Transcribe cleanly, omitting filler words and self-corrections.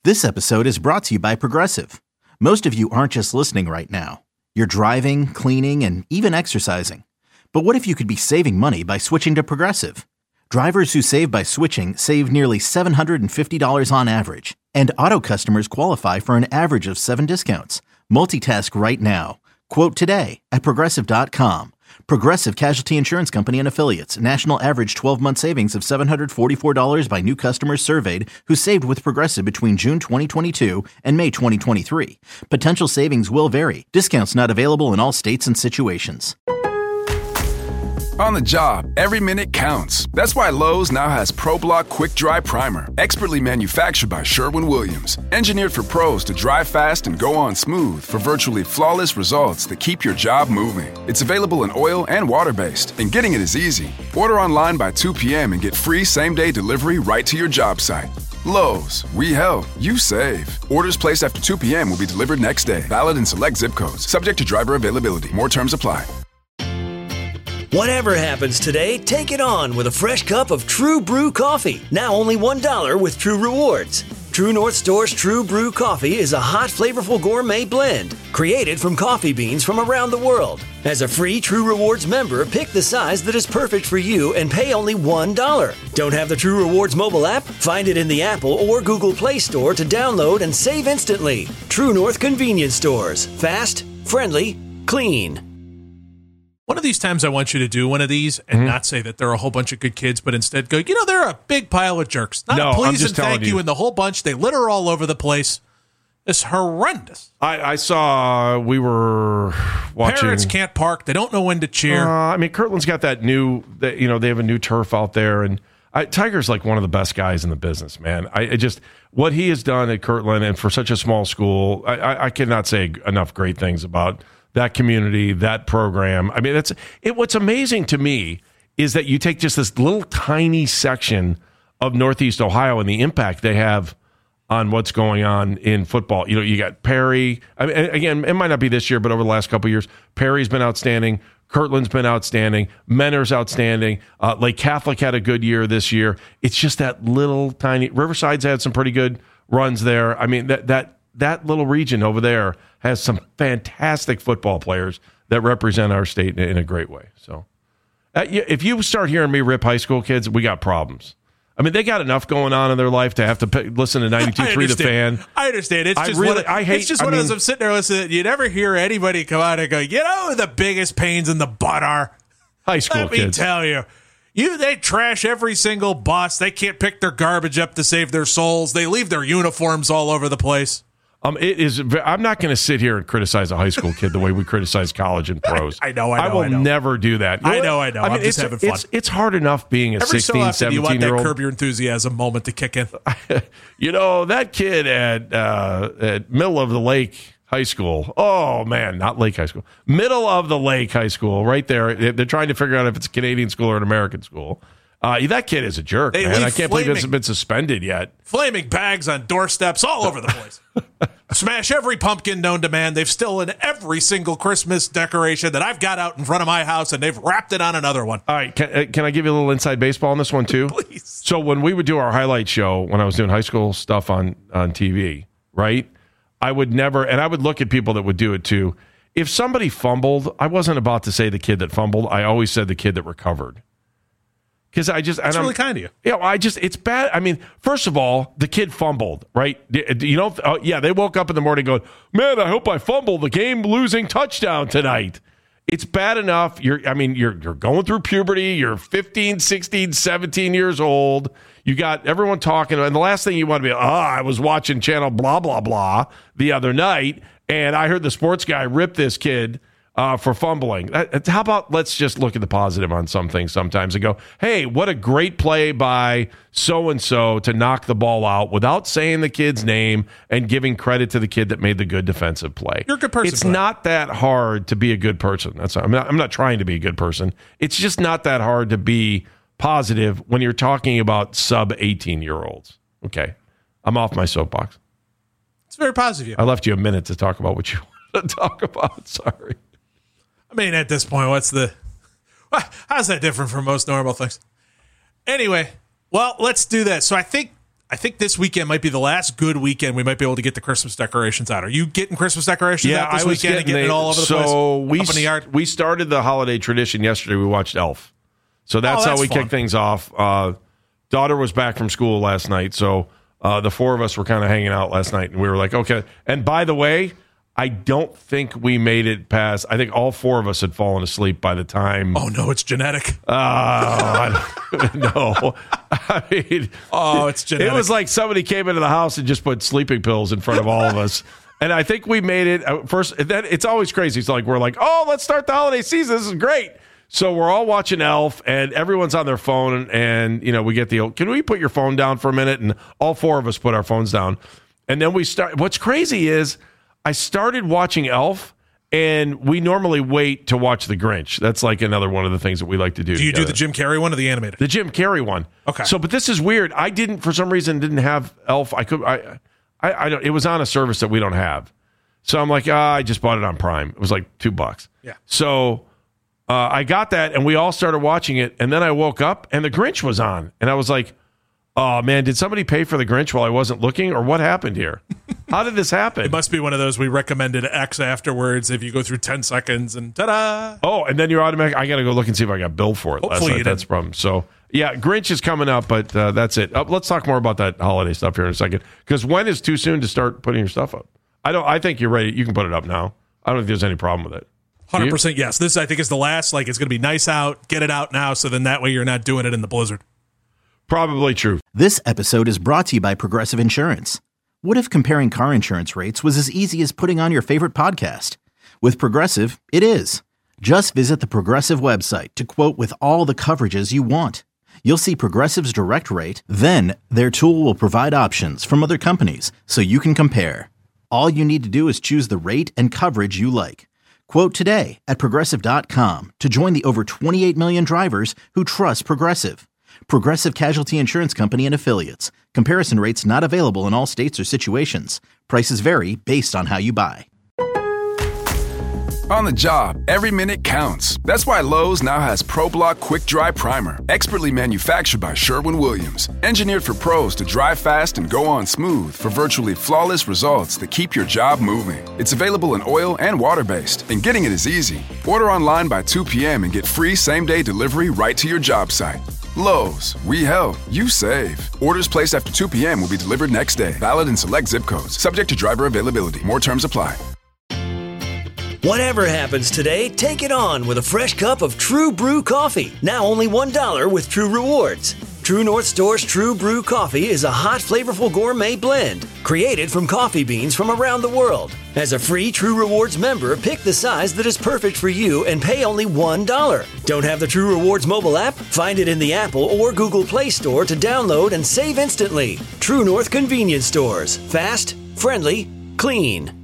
This episode is brought to you by Progressive. Most of you aren't just listening right now. You're driving, cleaning, and even exercising. But what if you could be saving money by switching to Progressive? Drivers who save by switching save nearly $750 on average. And auto customers qualify for an average of 7 discounts. Multitask right now. Quote today at Progressive.com. Progressive Casualty Insurance Company and Affiliates. National average 12-month savings of $744 by new customers surveyed who saved with Progressive between June 2022 and May 2023. Potential savings will vary. Discounts not available in all states and situations. On the job, every minute counts. That's why Lowe's now has ProBlock Quick Dry Primer, expertly manufactured by Sherwin-Williams. Engineered for pros to dry fast and go on smooth for virtually flawless results that keep your job moving. It's available in oil and water-based, and getting it is easy. Order online by 2 p.m. and get free same-day delivery right to your job site. Lowe's, we help, you save. Orders placed after 2 p.m. will be delivered next day. Valid in select zip codes. Subject to driver availability. More terms apply. Whatever happens today, take it on with a fresh cup of True Brew coffee. Now only $1 with True Rewards. True North Store's True Brew coffee is a hot, flavorful gourmet blend created from coffee beans from around the world. As a free True Rewards member, pick the size that is perfect for you and pay only $1. Don't have the True Rewards mobile app? Find it in the Apple or Google Play Store to download and save instantly. True North Convenience Stores. Fast, friendly, clean. One of these times I want you to do one of these and not say that they're a whole bunch of good kids, but instead go, they're a big pile of jerks. Not a please and thank you and the whole bunch. They litter all over the place. It's horrendous. I saw, we were watching. Parents can't park. They don't know when to cheer. Kirtland's got that new, they have a new turf out there. And Tiger's like one of the best guys in the business, man. What he has done at Kirtland and for such a small school, I cannot say enough great things about that community, that program. I mean, what's amazing to me is that you take just this little tiny section of Northeast Ohio and the impact they have on what's going on in football. You got Perry. I mean, again, it might not be this year, but over the last couple of years, Perry's been outstanding. Kirtland's been outstanding. Mentor's outstanding. Lake Catholic had a good year this year. It's just that little tiny. Riverside's had some pretty good runs there. I mean, that little region over there has some fantastic football players that represent our state in a great way. So if you start hearing me rip high school kids, we got problems. I mean, they got enough going on in their life to have to listen to 92.3 The Fan. I understand. It's just one of those I'm sitting there listening. You never hear anybody come out and go, the biggest pains in the butt are high school kids. Let me tell you. They trash every single bus. They can't pick their garbage up to save their souls. They leave their uniforms all over the place. I'm not going to sit here and criticize a high school kid the way we criticize college and pros. I know. I will never do that. I know. I'm just having fun. It's hard enough being a 16, 17-year-old. You want that Curb Your Enthusiasm moment to kick in. That kid at Middle of the Lake High School. Oh, man, not Lake High School. Middle of the Lake High School, right there. They're trying to figure out if it's a Canadian school or an American school. That kid is a jerk, man. I can't believe it hasn't been suspended yet. Flaming bags on doorsteps all over the place. Smash every pumpkin known to man. They've stolen every single Christmas decoration that I've got out in front of my house, and they've wrapped it on another one. All right, can I give you a little inside baseball on this one, too? Please. So when we would do our highlight show, when I was doing high school stuff on TV, right, I would never, and I would look at people that would do it, too. If somebody fumbled, I wasn't about to say the kid that fumbled. I always said the kid that recovered. Because that's really kind of you. It's bad. I mean, first of all, the kid fumbled, right? They woke up in the morning going, man, I hope I fumbled the game-losing touchdown tonight. It's bad enough. You're going through puberty. You're 15, 16, 17 years old. You got everyone talking. And the last thing you want to be, I was watching channel blah, blah, blah the other night, and I heard the sports guy rip this kid for fumbling. How about let's just look at the positive on some things sometimes and go, hey, what a great play by so-and-so to knock the ball out without saying the kid's name and giving credit to the kid that made the good defensive play. You're a good person. It's not that hard to be a good person. I'm not trying to be a good person. It's just not that hard to be positive when you're talking about sub-18-year-olds. Okay. I'm off my soapbox. It's very positive. I left you a minute to talk about what you want to talk about. Sorry. I mean, at this point, how's that different from most normal things? Anyway, well, let's do that. So I think I think this weekend might be the last good weekend we might be able to get the Christmas decorations out. Are you getting Christmas decorations out this weekend and getting it all over the place? So up in the yard? We started the holiday tradition yesterday. We watched Elf. So that's how we kicked things off. Daughter was back from school last night, so the four of us were kind of hanging out last night, and we were like, okay. And by the way, I don't think we made it past. I think all four of us had fallen asleep by the time. Oh no, it's genetic. No, I mean, it's genetic. It was like somebody came into the house and just put sleeping pills in front of all of us. And I think we made it first. Then it's always crazy. It's like we're like, oh, let's start the holiday season. This is great. So we're all watching Elf, and everyone's on their phone, and we get can we put your phone down for a minute? And all four of us put our phones down, and then we start. What's crazy is I started watching Elf, and we normally wait to watch The Grinch. That's like another one of the things that we like to do. Do you do the Jim Carrey one or the animated? The Jim Carrey one. Okay. So, but this is weird. I for some reason didn't have Elf. I don't. It was on a service that we don't have. So I'm like, I just bought it on Prime. It was like $2. Yeah. So I got that, and we all started watching it, and then I woke up, and The Grinch was on, and I was like, oh, man, did somebody pay for The Grinch while I wasn't looking, or what happened here? How did this happen? It must be one of those we recommended X afterwards if you go through 10 seconds and ta-da. Oh, and then you're automatic. I got to go look and see if I got billed for it Hopefully last night. That's the problem. So, yeah, Grinch is coming up, but that's it. Let's talk more about that holiday stuff here in a second, because when is too soon to start putting your stuff up? I think you're ready. You can put it up now. I don't think there's any problem with it. 100% yes. This, I think, is the last. Like, it's going to be nice out. Get it out now, so then that way you're not doing it in the blizzard. Probably true. This episode is brought to you by Progressive Insurance. What if comparing car insurance rates was as easy as putting on your favorite podcast? With Progressive, it is. Just visit the Progressive website to quote with all the coverages you want. You'll see Progressive's direct rate, then their tool will provide options from other companies so you can compare. All you need to do is choose the rate and coverage you like. Quote today at Progressive.com to join the over 28 million drivers who trust Progressive. Progressive Casualty Insurance Company and Affiliates. Comparison rates not available in all states or situations. Prices vary based on how you buy. On the job, every minute counts. That's why Lowe's now has ProBlock Quick Dry Primer, expertly manufactured by Sherwin-Williams. Engineered for pros to dry fast and go on smooth for virtually flawless results that keep your job moving. It's available in oil and water-based, and getting it is easy. Order online by 2 p.m. and get free same-day delivery right to your job site. Lowe's, we help, you save. Orders placed after 2 p.m. will be delivered next day. Valid in select zip codes. Subject to driver availability. More terms apply. Whatever happens today, take it on with a fresh cup of True Brew coffee. Now only $1 with True Rewards. True North Store's True Brew coffee is a hot, flavorful gourmet blend created from coffee beans from around the world. As a free True Rewards member, pick the size that is perfect for you and pay only $1. Don't have the True Rewards mobile app? Find it in the Apple or Google Play Store to download and save instantly. True North Convenience Stores. Fast, friendly, clean.